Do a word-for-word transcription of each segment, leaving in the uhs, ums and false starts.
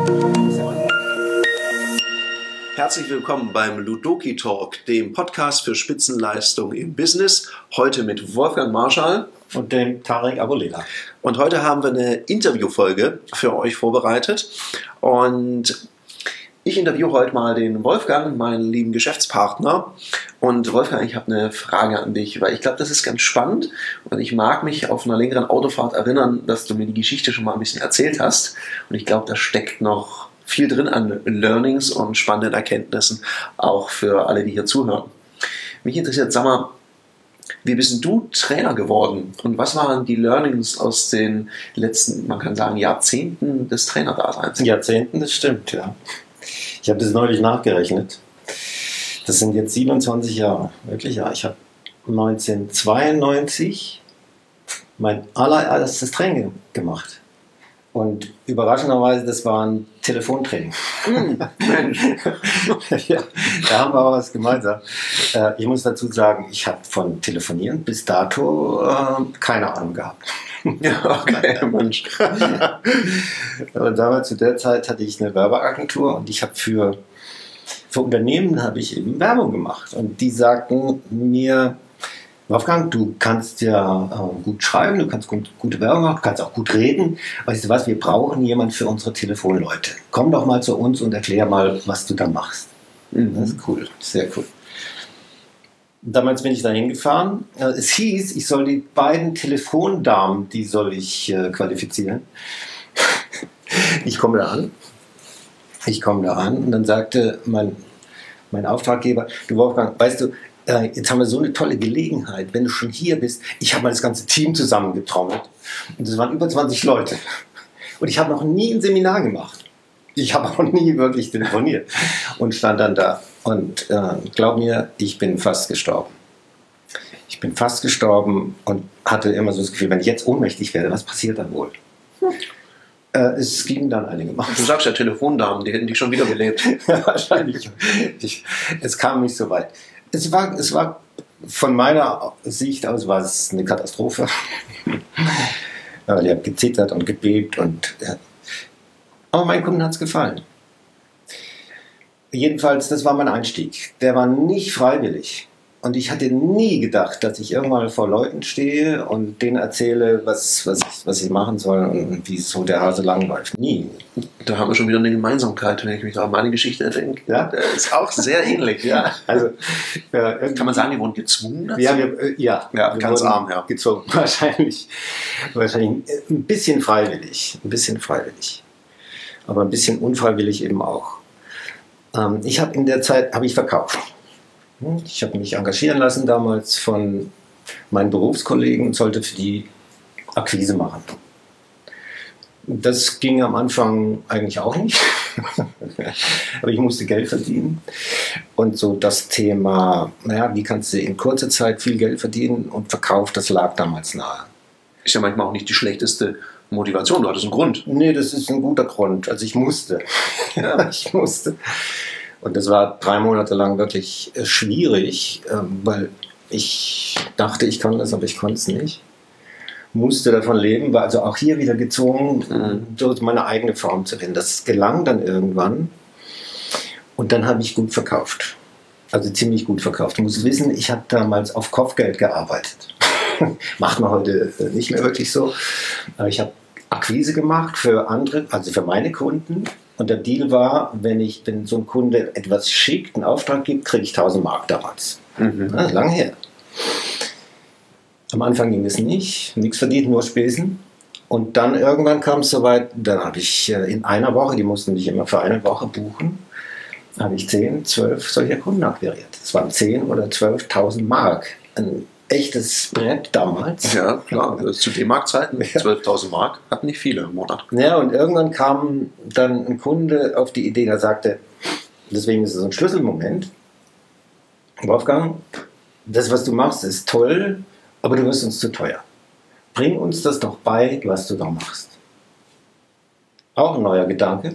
Herzlich willkommen beim Ludoki Talk, dem Podcast für Spitzenleistung im Business. Heute mit Wolfgang Marschall und dem Tarek Aboulela. Und heute haben wir eine Interviewfolge für euch vorbereitet. Und ich interviewe heute mal den Wolfgang, meinen lieben Geschäftspartner. Und Wolfgang, ich habe eine Frage an dich, weil ich glaube, das ist ganz spannend. Und ich mag mich auf einer längeren Autofahrt erinnern, dass du mir die Geschichte schon mal ein bisschen erzählt hast. Und ich glaube, da steckt noch viel drin an Learnings und spannenden Erkenntnissen, auch für alle, die hier zuhören. Mich interessiert, sag mal, wie bist denn du Trainer geworden? Und was waren die Learnings aus den letzten, man kann sagen, Jahrzehnten des Trainerdaseins? Jahrzehnten, das stimmt, ja. Ich habe das neulich nachgerechnet. Das sind jetzt siebenundzwanzig Jahre. Wirklich, ja. Ich habe neunzehnhundertzweiundneunzig mein allererstes Training gemacht. Und überraschenderweise, das war ein Telefontraining. Mm, Mensch. Ja, da haben wir aber was gemeinsam. Äh, ich muss dazu sagen, ich habe von Telefonieren bis dato äh, keine Ahnung gehabt. Ja, okay, Mensch. Und damals zu der Zeit hatte ich eine Werbeagentur und ich habe für, für Unternehmen habe ich eben Werbung gemacht. Und die sagten mir: Wolfgang, du kannst ja äh, gut schreiben, du kannst gut, gute Werbung machen, du kannst auch gut reden. Weißt du was, wir brauchen jemanden für unsere Telefonleute. Komm doch mal zu uns und erklär mal, was du da machst. Mhm. Das ist cool, sehr cool. Damals bin ich da hingefahren. Äh, es hieß, ich soll die beiden Telefondamen, die soll ich äh, qualifizieren. Ich komme da an. Ich komme da an und dann sagte mein, mein Auftraggeber: Du Wolfgang, weißt du, jetzt haben wir so eine tolle Gelegenheit, wenn du schon hier bist. Ich habe mal das ganze Team zusammengetrommelt und das waren über zwanzig Leute. Und ich habe noch nie ein Seminar gemacht. Ich habe auch nie wirklich telefoniert und stand dann da. Und äh, glaub mir, ich bin fast gestorben. Ich bin fast gestorben und hatte immer so das Gefühl, wenn ich jetzt ohnmächtig werde, was passiert dann wohl? Hm. Äh, es ging dann einigermaßen. Du sagst ja Telefondamen, die hätten dich schon wiederbelebt. Wahrscheinlich. Ich, es kam nicht so weit. Es war, es war von meiner Sicht aus war es eine Katastrophe. Ja, die hat gezittert und gebebt. Und, ja. Aber meinen Kunden hat es gefallen. Jedenfalls, das war mein Einstieg. Der war nicht freiwillig. Und ich hatte nie gedacht, dass ich irgendwann vor Leuten stehe und denen erzähle, was, was, was sie machen sollen und wie so der Hase lang läuft. Nie. Da haben wir schon wieder eine Gemeinsamkeit, wenn ich mich an meine Geschichte denke. Ja, das ist auch sehr ähnlich. Ja. Also, äh, kann man sagen, die wurden gezwungen dazu? Ja, wir, äh, ja, ja wir ganz arm, ja. Gezwungen. Wahrscheinlich, wahrscheinlich ein bisschen freiwillig. Ein bisschen freiwillig. Aber ein bisschen unfreiwillig eben auch. Ähm, ich habe in der Zeit habe ich verkauft. Ich habe mich engagieren lassen damals von meinen Berufskollegen und sollte für die Akquise machen. Das ging am Anfang eigentlich auch nicht, aber ich musste Geld verdienen. Und so das Thema, naja, wie kannst du in kurzer Zeit viel Geld verdienen und Verkauf, das lag damals nahe. Ist ja manchmal auch nicht die schlechteste Motivation, du hattest einen Grund. Nee, das ist ein guter Grund. Also ich musste. Ja, ich musste. Und das war drei Monate lang wirklich schwierig, weil ich dachte, ich kann das, aber ich konnte es nicht. Musste davon leben, war also auch hier wieder gezwungen, mhm. meine eigene Form zu finden. Das gelang dann irgendwann und dann habe ich gut verkauft. Also ziemlich gut verkauft. Du musst wissen, ich habe damals auf Kopfgeld gearbeitet. Macht man heute nicht mehr wirklich so. Aber ich habe Akquise gemacht für andere, also für meine Kunden. Und der Deal war, wenn, ich, wenn so ein Kunde etwas schickt, einen Auftrag gibt, kriege ich tausend Mark damals. Mhm. Das ist lange her. Am Anfang ging es nicht, nichts verdient, nur Spesen. Und dann irgendwann kam es soweit, dann habe ich in einer Woche, die mussten mich immer für eine Woche buchen, habe ich zehn, zwölf solcher Kunden akquiriert. Das waren zehn oder zwölftausend Mark. Ein echtes Brett damals. Ja, klar. Zu D-Mark-Zeiten, zwölftausend Mark, hatten nicht viele im Monat. Ja, und irgendwann kam dann ein Kunde auf die Idee, der sagte, deswegen ist es ein Schlüsselmoment: Wolfgang, das, was du machst, ist toll, aber du wirst uns zu teuer. Bring uns das doch bei, was du da machst. Auch ein neuer Gedanke.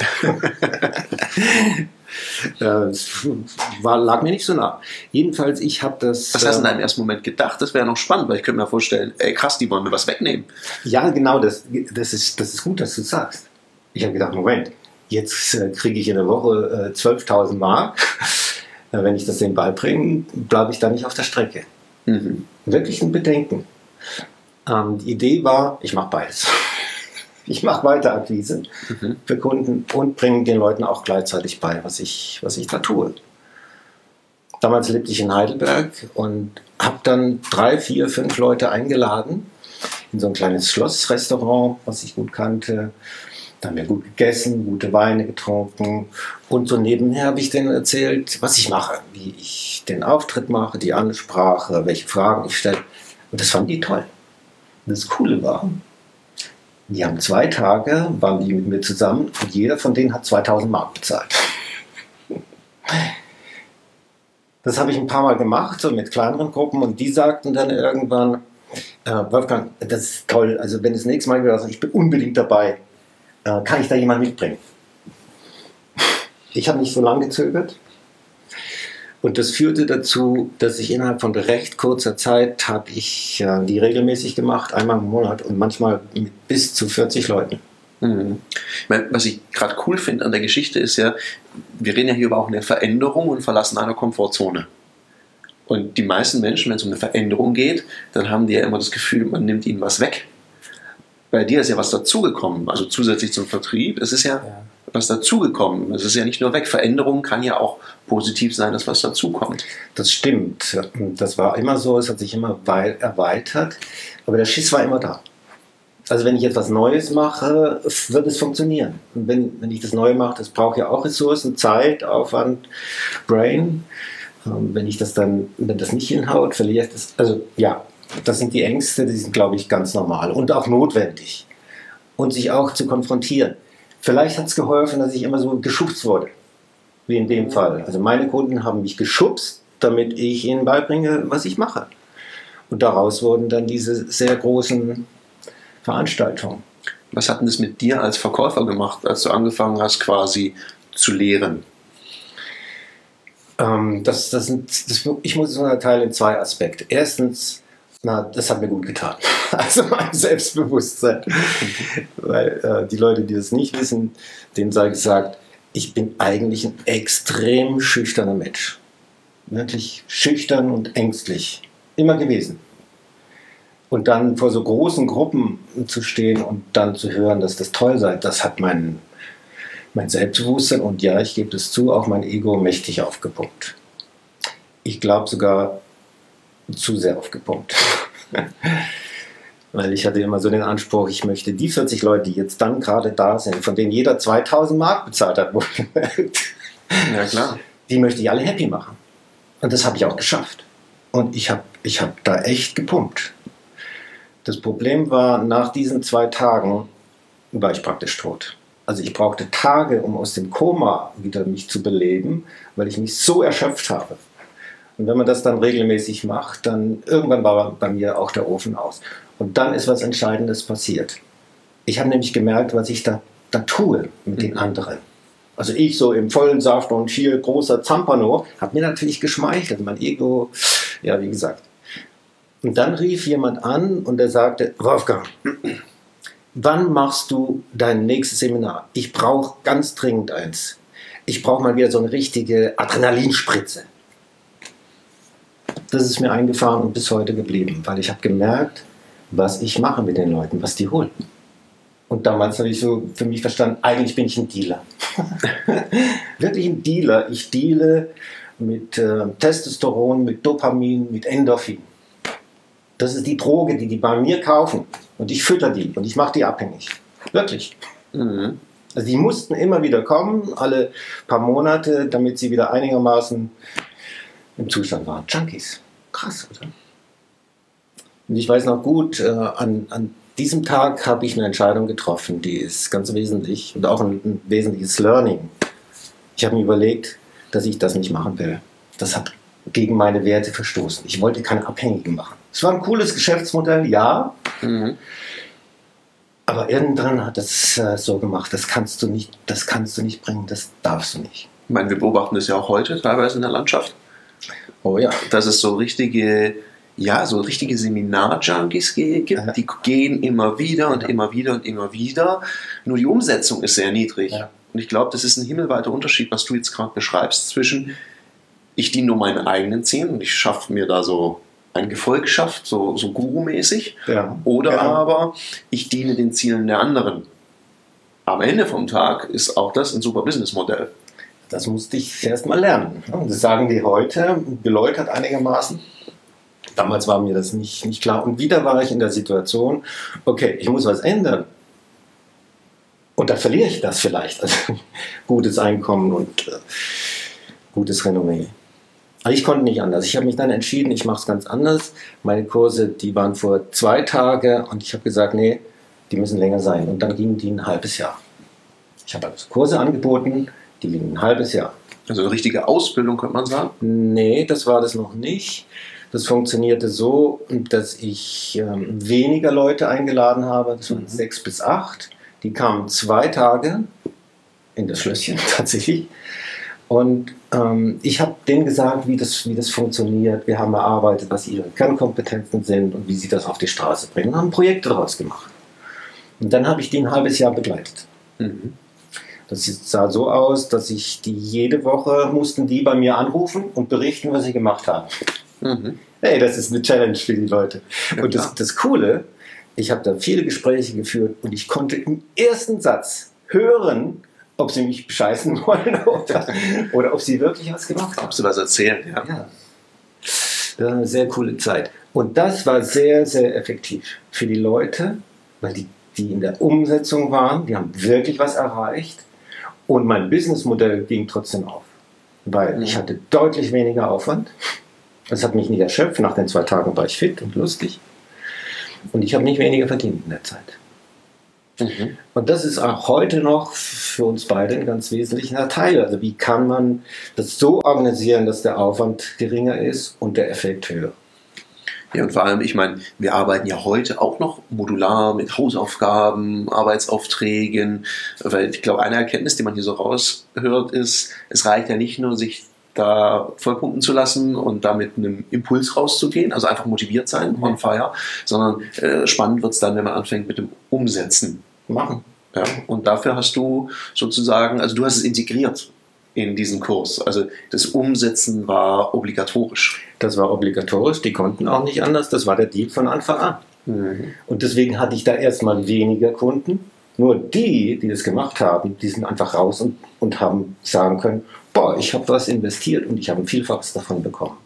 Das war, lag mir nicht so nah. Jedenfalls, ich habe das... Was hast du in einem ersten Moment gedacht? Das wäre noch spannend, weil ich könnte mir vorstellen, ey krass, die wollen mir was wegnehmen. Ja, genau, das, das, ist, das ist gut, dass du sagst. Ich habe gedacht, Moment, jetzt äh, kriege ich in der Woche äh, zwölftausend Mark. äh, wenn ich das denen beibringe, bleibe ich da nicht auf der Strecke. Mhm. Wirklich ein Bedenken. Ähm, die Idee war, ich mache beides. Ich mache weiter Akquise mhm. für Kunden und bringe den Leuten auch gleichzeitig bei, was ich, was ich da tue. Damals lebte ich in Heidelberg und habe dann drei, vier, fünf Leute eingeladen in so ein kleines Schlossrestaurant, was ich gut kannte. Da haben wir gut gegessen, gute Weine getrunken und so nebenher habe ich denen erzählt, was ich mache, wie ich den Auftritt mache, die Ansprache, welche Fragen ich stelle. Und das fanden die toll. Und das Coole war, die haben zwei Tage, waren die mit mir zusammen und jeder von denen hat zweitausend Mark bezahlt. Das habe ich ein paar Mal gemacht, so mit kleineren Gruppen und die sagten dann irgendwann, äh, Wolfgang, das ist toll, also wenn das nächste Mal wieder sagt, ich bin unbedingt dabei, äh, kann ich da jemanden mitbringen? Ich habe nicht so lange gezögert und das führte dazu, dass ich innerhalb von recht kurzer Zeit habe ich äh, die regelmäßig gemacht, einmal im Monat und manchmal mit bis zu vierzig Leuten. Mhm. Ich meine, was ich gerade cool finde an der Geschichte ist ja, wir reden ja hier über auch eine Veränderung und Verlassen einer Komfortzone. Und die meisten Menschen, wenn es um eine Veränderung geht, dann haben die ja immer das Gefühl, man nimmt ihnen was weg. Bei dir ist ja was dazugekommen, also zusätzlich zum Vertrieb, es ist ja, ja. was dazugekommen. Es ist ja nicht nur weg. Veränderung kann ja auch positiv sein, dass was dazukommt. Das stimmt. Das war immer so, es hat sich immer erweitert, aber der Schiss war immer da. Also wenn ich etwas Neues mache, wird es funktionieren. Und wenn, wenn ich das Neue mache, das braucht ja auch Ressourcen, Zeit, Aufwand, Brain. Ähm, wenn ich das dann, wenn das nicht hinhaut, verliere ich das. Also ja, das sind die Ängste, die sind, glaube ich, ganz normal und auch notwendig. Und sich auch zu konfrontieren. Vielleicht hat es geholfen, dass ich immer so geschubst wurde, wie in dem Fall. Also meine Kunden haben mich geschubst, damit ich ihnen beibringe, was ich mache. Und daraus wurden dann diese sehr großen Veranstaltung. Was hat denn das mit dir als Verkäufer gemacht, als du angefangen hast, quasi zu lehren? Ähm, das, das sind, das, ich muss es unterteilen in zwei Aspekte. Erstens, na, das hat mir gut getan. Also mein Selbstbewusstsein. Weil äh, die Leute, die das nicht wissen, denen sei gesagt, ich bin eigentlich ein extrem schüchterner Mensch. Wirklich schüchtern und ängstlich. Immer gewesen. Und dann vor so großen Gruppen zu stehen und dann zu hören, dass das toll sei, das hat mein, mein Selbstbewusstsein und ja, ich gebe es zu, auch mein Ego mächtig aufgepumpt. Ich glaube sogar zu sehr aufgepumpt. Weil ich hatte immer so den Anspruch, ich möchte die vierzig Leute, die jetzt dann gerade da sind, von denen jeder zweitausend Mark bezahlt hat, ja, klar. Die möchte ich alle happy machen. Und das habe ich auch geschafft. Und ich habe ich hab da echt gepumpt. Das Problem war, nach diesen zwei Tagen war ich praktisch tot. Also ich brauchte Tage, um aus dem Koma wieder mich zu beleben, weil ich mich so erschöpft habe. Und wenn man das dann regelmäßig macht, dann irgendwann war bei mir auch der Ofen aus. Und dann ist was Entscheidendes passiert. Ich habe nämlich gemerkt, was ich da, da tue mit den anderen. Also ich so im vollen Saft und viel großer Zampano, hat mir natürlich geschmeichelt. Mein Ego, ja wie gesagt. Und dann rief jemand an und er sagte, Wolfgang, wann machst du dein nächstes Seminar? Ich brauche ganz dringend eins. Ich brauche mal wieder so eine richtige Adrenalinspritze. Das ist mir eingefahren und bis heute geblieben, weil ich habe gemerkt, was ich mache mit den Leuten, was die holen. Und damals habe ich so für mich verstanden, eigentlich bin ich ein Dealer. Wirklich ein Dealer. Ich deale mit äh, Testosteron, mit Dopamin, mit Endorphin. Das ist die Droge, die die bei mir kaufen. Und ich fütter die und ich mache die abhängig. Wirklich. Mhm. Also die mussten immer wieder kommen, alle paar Monate, damit sie wieder einigermaßen im Zustand waren. Junkies. Krass, oder? Und ich weiß noch gut, äh, an, an diesem Tag habe ich eine Entscheidung getroffen, die ist ganz wesentlich und auch ein, ein wesentliches Learning. Ich habe mir überlegt, dass ich das nicht machen will. Das hat gegen meine Werte verstoßen. Ich wollte keine Abhängigen machen. Es war ein cooles Geschäftsmodell, ja. Mhm. Aber irgendwann hat das äh, so gemacht, das kannst du nicht, das kannst du nicht bringen, das darfst du nicht. Ich meine, wir beobachten das ja auch heute teilweise in der Landschaft. Oh ja. Dass es so richtige, ja, so richtige Seminar-Junkies gibt, ja. Die gehen immer wieder und ja. immer wieder und immer wieder. Nur die Umsetzung ist sehr niedrig. Ja. Und ich glaube, das ist ein himmelweiter Unterschied, was du jetzt gerade beschreibst, zwischen ich diene nur meinen eigenen Zielen und ich schaffe mir da so ein Gefolgschaft, so, so Guru-mäßig, Ja, oder genau. aber ich diene den Zielen der anderen. Am Ende vom Tag ist auch das ein super Businessmodell. Das musste ich erst mal lernen. Und das sagen die heute, geläutert einigermaßen. Damals war mir das nicht, nicht klar. Und wieder war ich in der Situation, okay, ich muss was ändern. Und dann verliere ich das vielleicht. Also gutes Einkommen und äh, gutes Renommee. Aber ich konnte nicht anders. Ich habe mich dann entschieden, ich mache es ganz anders. Meine Kurse, die waren vor zwei Tagen und ich habe gesagt, nee, die müssen länger sein. Und dann gingen die ein halbes Jahr. Ich habe also Kurse angeboten, die gingen ein halbes Jahr. Also eine richtige Ausbildung, könnte man sagen. Nee, das war das noch nicht. Das funktionierte so, dass ich ähm, weniger Leute eingeladen habe. Das waren mhm. sechs bis acht. Die kamen zwei Tage in das Schlösschen tatsächlich. Und ähm, ich habe denen gesagt, wie das, wie das funktioniert. Wir haben erarbeitet, was ihre Kernkompetenzen sind und wie sie das auf die Straße bringen. Und haben Projekte daraus gemacht. Und dann habe ich die ein halbes Jahr begleitet. Mhm. Das sah so aus, dass ich die jede Woche mussten die bei mir anrufen und berichten, was sie gemacht haben. Mhm. Hey, das ist eine Challenge für die Leute. Ja, und das, das Coole, ich habe da viele Gespräche geführt und ich konnte im ersten Satz hören, ob sie mich bescheißen wollen oder, oder ob sie wirklich was gemacht haben. Ob sie was erzählen, ja. ja. Das war eine sehr coole Zeit. Und das war sehr, sehr effektiv für die Leute, weil die, die in der Umsetzung waren, die haben wirklich was erreicht. Und mein Businessmodell ging trotzdem auf, weil ich hatte deutlich weniger Aufwand. Es hat mich nicht erschöpft. Nach den zwei Tagen war ich fit und lustig. Und ich habe nicht weniger verdient in der Zeit. Mhm. Und das ist auch heute noch für uns beide ein ganz wesentlicher Teil. Also wie kann man das so organisieren, dass der Aufwand geringer ist und der Effekt höher? Ja, und vor allem, ich meine, wir arbeiten ja heute auch noch modular mit Hausaufgaben, Arbeitsaufträgen, weil ich glaube, eine Erkenntnis, die man hier so raushört, ist, es reicht ja nicht nur, sich da vollpumpen zu lassen und da mit einem Impuls rauszugehen, also einfach motiviert sein, on fire, sondern äh, spannend wird es dann, wenn man anfängt mit dem Umsetzen. Machen. Ja, und dafür hast du sozusagen, also du hast es integriert in diesen Kurs. Also das Umsetzen war obligatorisch. Das war obligatorisch, die konnten auch nicht anders, das war der Deal von Anfang an. Mhm. Und deswegen hatte ich da erstmal weniger Kunden. Nur die, die das gemacht haben, die sind einfach raus und, und haben sagen können, boah, ich habe was investiert und ich habe ein Vielfaches davon bekommen.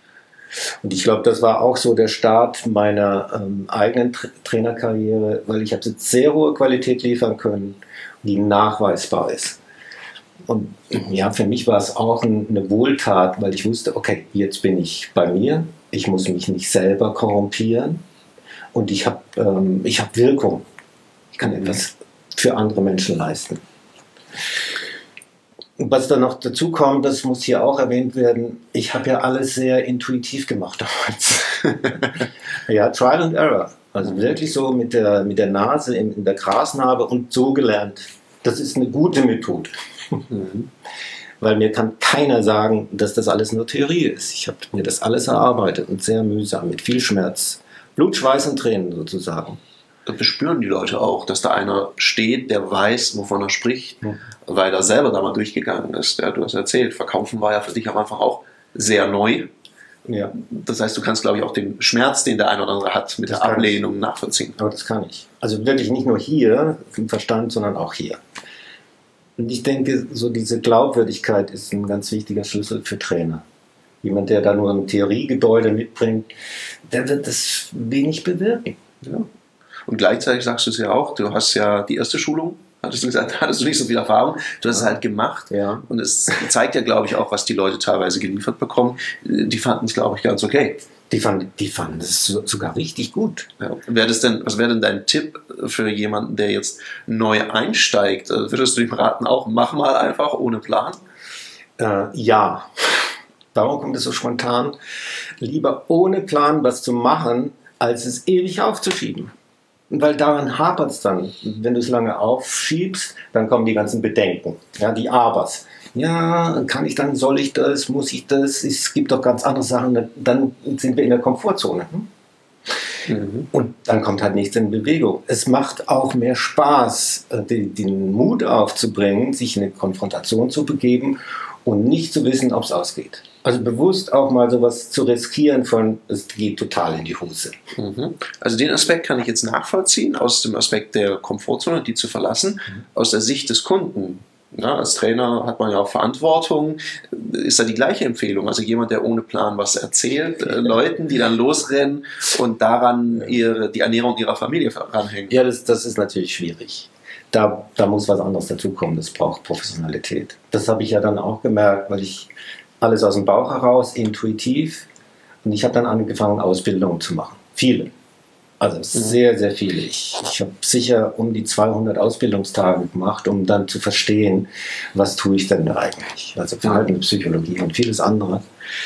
Und ich glaube, das war auch so der Start meiner ähm, eigenen Tra- Trainerkarriere, weil ich habe jetzt sehr hohe Qualität liefern können, die nachweisbar ist. Und ja, für mich war es auch ein, eine Wohltat, weil ich wusste, okay, jetzt bin ich bei mir, ich muss mich nicht selber korrumpieren und ich habe ähm, ich hab Wirkung. Ich kann etwas für andere Menschen leisten. Was dann noch dazu kommt, das muss hier auch erwähnt werden, ich habe ja alles sehr intuitiv gemacht damals. Ja, Trial and Error. Also wirklich so mit der, mit der Nase in, in der Grasnarbe und so gelernt. Das ist eine gute Methode. Mhm. Weil mir kann keiner sagen, dass das alles nur Theorie ist. Ich habe mir das alles erarbeitet und sehr mühsam, mit viel Schmerz. Blut, Schweiß und Tränen sozusagen. Das bespüren die Leute auch, dass da einer steht, der weiß, wovon er spricht, mhm. weil er selber da mal durchgegangen ist. Ja, du hast erzählt, Verkaufen war ja für dich am Anfang auch sehr neu. Ja. Das heißt, du kannst, glaube ich, auch den Schmerz, den der eine oder andere hat, mit das der Ablehnung nachvollziehen. Aber das kann ich. Also wirklich nicht nur hier im Verstand, sondern auch hier. Und ich denke, so diese Glaubwürdigkeit ist ein ganz wichtiger Schlüssel für Trainer. Jemand, der da nur ein Theoriegebäude mitbringt, der wird das wenig bewirken. Ja. Und gleichzeitig sagst du es ja auch, du hast ja die erste Schulung, hattest du gesagt, hattest du nicht so viel Erfahrung, du hast es halt gemacht. Ja. Und es zeigt ja, glaube ich, auch, was die Leute teilweise geliefert bekommen. Die fanden es, glaube ich, ganz okay. Die fanden, die fanden es sogar richtig gut. Ja. Wäre das denn, was wäre denn dein Tipp für jemanden, der jetzt neu einsteigt? Würdest du ihm raten, auch mach mal einfach ohne Plan? Äh, ja. Warum kommt es so spontan? Lieber ohne Plan was zu machen, als es ewig aufzuschieben. Weil daran hapert es dann. Wenn du es lange aufschiebst, dann kommen die ganzen Bedenken, ja, die Abers. Ja, kann ich dann, soll ich das, muss ich das? Es gibt doch ganz andere Sachen. Dann sind wir in der Komfortzone. Mhm. Und dann kommt halt nichts in Bewegung. Es macht auch mehr Spaß, den, den Mut aufzubringen, sich in eine Konfrontation zu begeben und nicht zu wissen, ob es ausgeht. Also bewusst auch mal sowas zu riskieren von, es geht total in die Hose. Mhm. Also den Aspekt kann ich jetzt nachvollziehen, aus dem Aspekt der Komfortzone, die zu verlassen, mhm. aus der Sicht des Kunden. Ja, als Trainer hat man ja auch Verantwortung. Ist da die gleiche Empfehlung? Also jemand, der ohne Plan was erzählt, äh, Leuten, die dann losrennen und daran ihre, die Ernährung ihrer Familie ranhängen. Ja, das, das ist natürlich schwierig. Da, da muss was anderes dazukommen. Das braucht Professionalität. Das habe ich ja dann auch gemerkt, weil ich alles aus dem Bauch heraus, intuitiv. Und ich habe dann angefangen, Ausbildungen zu machen. Viele. Also sehr, sehr viele. Ich, ich habe sicher um die zweihundert Ausbildungstage gemacht, um dann zu verstehen, was tue ich denn da eigentlich. Also Verhaltenspsychologie und vieles andere.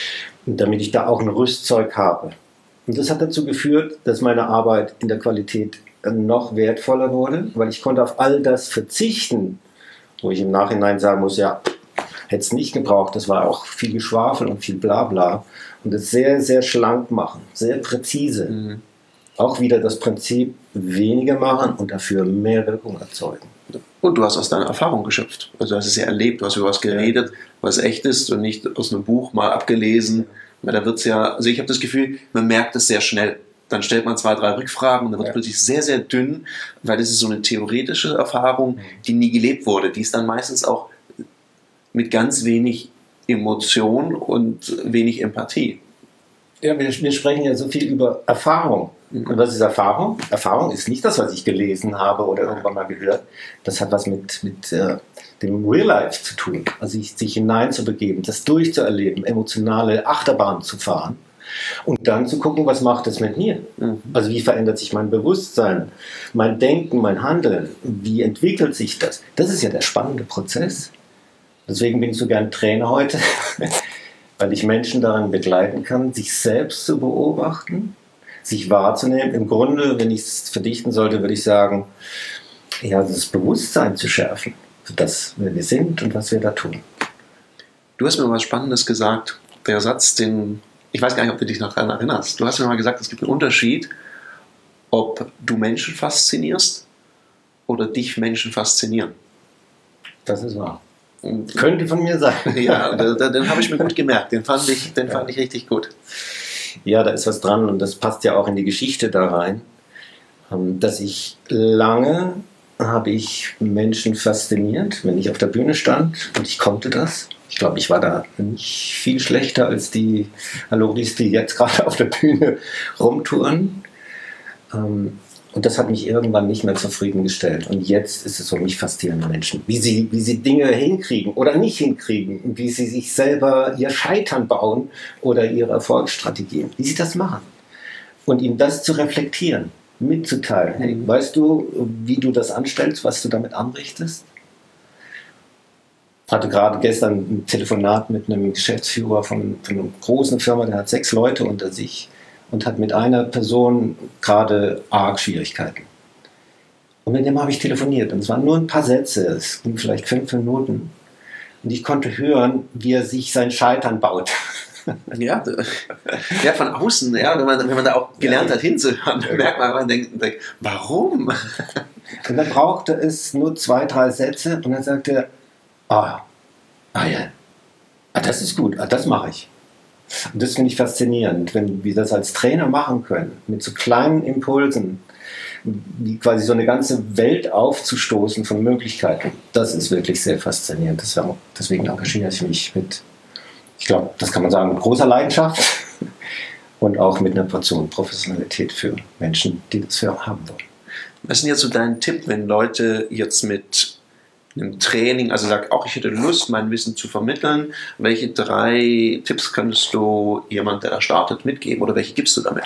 Und damit ich da auch ein Rüstzeug habe. Und das hat dazu geführt, dass meine Arbeit in der Qualität noch wertvoller wurde, weil ich konnte auf all das verzichten, wo ich im Nachhinein sagen muss, ja, hätte es nicht gebraucht, das war auch viel Geschwafel und viel Blabla. Und das sehr, sehr schlank machen, sehr präzise. Mhm. Auch wieder das Prinzip weniger machen und dafür mehr Wirkung erzeugen. Und du hast aus deiner Erfahrung geschöpft. Also du hast es ja erlebt, du hast über was geredet, was echt ist und nicht aus einem Buch mal abgelesen. Weil da wird's ja, also ich habe das Gefühl, man merkt es sehr schnell. Dann stellt man zwei, drei Rückfragen und dann wird es ja. plötzlich sehr, sehr dünn, weil das ist so eine theoretische Erfahrung, die nie gelebt wurde. Die ist dann meistens auch mit ganz wenig Emotion und wenig Empathie. Ja, wir, wir sprechen ja so viel über Erfahrung. Und was ist Erfahrung? Erfahrung ist nicht das, was ich gelesen habe oder irgendwann mal gehört. Das hat was mit, mit äh, dem Real Life zu tun. Also sich, sich hineinzubegeben, das durchzuerleben, emotionale Achterbahn zu fahren und dann zu gucken, was macht das mit mir? Mhm. Also wie verändert sich mein Bewusstsein, mein Denken, mein Handeln? Wie entwickelt sich das? Das ist ja der spannende Prozess. Deswegen bin ich so gern Trainer heute, weil ich Menschen daran begleiten kann, sich selbst zu beobachten, sich wahrzunehmen. Im Grunde, wenn ich es verdichten sollte, würde ich sagen, ja, das Bewusstsein zu schärfen für das, wer wir sind und was wir da tun. Du hast mir was Spannendes gesagt. Der Satz, den, ich weiß gar nicht, ob du dich noch daran erinnerst. Du hast mir mal gesagt, es gibt einen Unterschied, ob du Menschen faszinierst oder dich Menschen faszinieren. Das ist wahr. Und könnte von mir sein. Ja, den, den habe ich mir gut gemerkt. Den fand ich, den fand ich richtig gut. Ja, da ist was dran und das passt ja auch in die Geschichte da rein, dass ich lange habe ich Menschen fasziniert, wenn ich auf der Bühne stand und ich konnte das. Ich glaube, ich war da nicht viel schlechter als die Aloris, die jetzt gerade auf der Bühne rumtouren. Und das hat mich irgendwann nicht mehr zufriedengestellt. Und jetzt ist es so, mich faszinieren Menschen, wie sie, wie sie Dinge hinkriegen oder nicht hinkriegen, wie sie sich selber ihr Scheitern bauen oder ihre Erfolgsstrategien, wie sie das machen. Und ihm das zu reflektieren, mitzuteilen. Hey, weißt du, wie du das anstellst, was du damit anrichtest? Ich hatte gerade gestern ein Telefonat mit einem Geschäftsführer von, von einer großen Firma, der hat sechs Leute unter sich. Und hat mit einer Person gerade arg Schwierigkeiten. Und mit dem habe ich telefoniert. Und es waren nur ein paar Sätze, es ging vielleicht fünf Minuten. Und ich konnte hören, wie er sich sein Scheitern baut. Ja, ja, von außen, ja, wenn man, wenn man da auch gelernt hat hinzuhören, dann merkt man, man denkt, denkt, warum? Und dann brauchte es nur zwei, drei Sätze und dann sagte er, ah, ah ja, ah, das ist gut, ah, das mache ich. Und das finde ich faszinierend, wenn wir das als Trainer machen können, mit so kleinen Impulsen, wie quasi so eine ganze Welt aufzustoßen von Möglichkeiten. Das ist wirklich sehr faszinierend. Deswegen engagiere ich mich mit, ich glaube, das kann man sagen, mit großer Leidenschaft und auch mit einer Portion Professionalität für Menschen, die das für haben wollen. Was ist denn jetzt so dein Tipp, wenn Leute jetzt mit einem Training, also sag auch, ich hätte Lust, mein Wissen zu vermitteln, welche drei Tipps könntest du jemand, der da startet, mitgeben oder welche gibst du damit?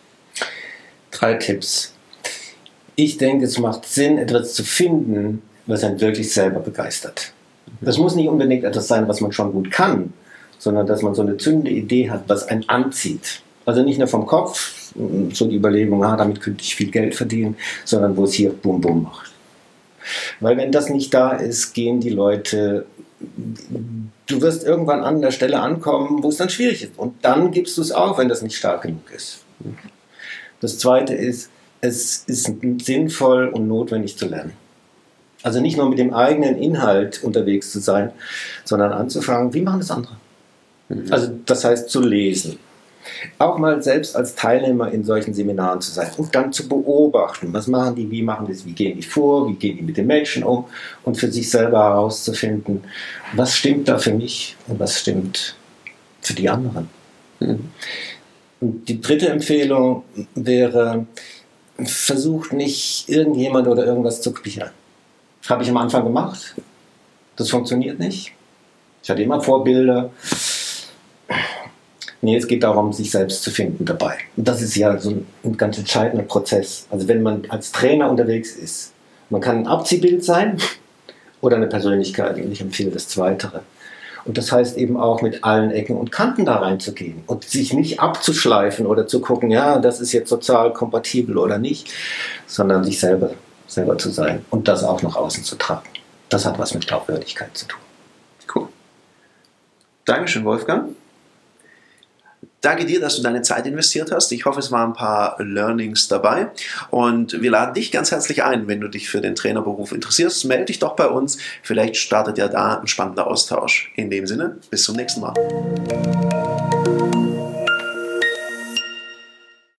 Drei Tipps. Ich denke, es macht Sinn, etwas zu finden, was einen wirklich selber begeistert. Das muss nicht unbedingt etwas sein, was man schon gut kann, sondern dass man so eine zündende Idee hat, was einen anzieht. Also nicht nur vom Kopf, so die Überlegung, ah, damit könnte ich viel Geld verdienen, sondern wo es hier bum bum macht. Weil wenn das nicht da ist, gehen die Leute, du wirst irgendwann an der Stelle ankommen, wo es dann schwierig ist. Und dann gibst du es auf, wenn das nicht stark genug ist. Das Zweite ist, es ist sinnvoll und notwendig zu lernen. Also nicht nur mit dem eigenen Inhalt unterwegs zu sein, sondern anzufangen, wie machen das andere? Mhm. Also das heißt zu lesen. Auch mal selbst als Teilnehmer in solchen Seminaren zu sein und dann zu beobachten, was machen die, wie machen die, wie gehen die vor, wie gehen die mit den Menschen um und für sich selber herauszufinden, was stimmt da für mich und was stimmt für die anderen. Mhm. Und die dritte Empfehlung wäre, versucht nicht irgendjemand oder irgendwas zu kopieren. Das habe ich am Anfang gemacht, das funktioniert nicht. Ich hatte immer Vorbilder. Nee, es geht darum, sich selbst zu finden dabei. Und das ist ja so ein, ein ganz entscheidender Prozess. Also wenn man als Trainer unterwegs ist, man kann ein Abziehbild sein oder eine Persönlichkeit. Und ich empfehle das Zweitere. Und das heißt eben auch, mit allen Ecken und Kanten da reinzugehen und sich nicht abzuschleifen oder zu gucken, ja, das ist jetzt sozial kompatibel oder nicht, sondern sich selber, selber zu sein und das auch nach außen zu tragen. Das hat was mit Glaubwürdigkeit zu tun. Cool. Dankeschön, Wolfgang. Danke dir, dass du deine Zeit investiert hast. Ich hoffe, es waren ein paar Learnings dabei. Und wir laden dich ganz herzlich ein, wenn du dich für den Trainerberuf interessierst. Melde dich doch bei uns. Vielleicht startet ja da ein spannender Austausch. In dem Sinne, bis zum nächsten Mal.